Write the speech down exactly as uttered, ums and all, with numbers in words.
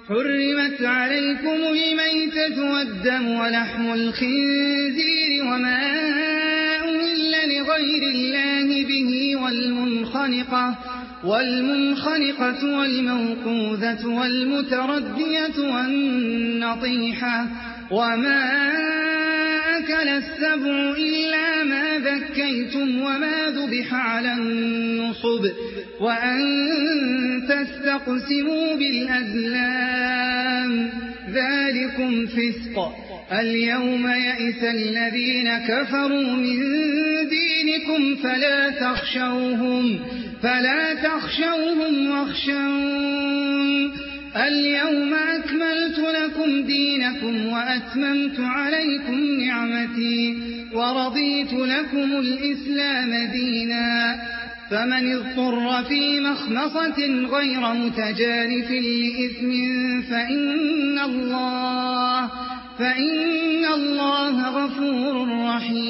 حرمت عليكم الميتة والدم ولحم الخنزير وما أهل لغير الله به والمنخنقة, والمنخنقة والموقوذة والمتردية والنطيحة وما أكل السبع إلا ما ذكيتم وما ذبح على النصب وأن تستقسموا بالأزلام ذلكم فسق. اليوم يئس الذين كفروا من دينكم فلا تخشوهم, فلا تخشوهم واخشون. اليوم أكملت لكم دينكم وأتممت عليكم نعمتي ورضيت لكم الإسلام دينا. فمن اضطر في مخمصة غير متجانف لإثم فإن الله, فإن الله غفور رحيم.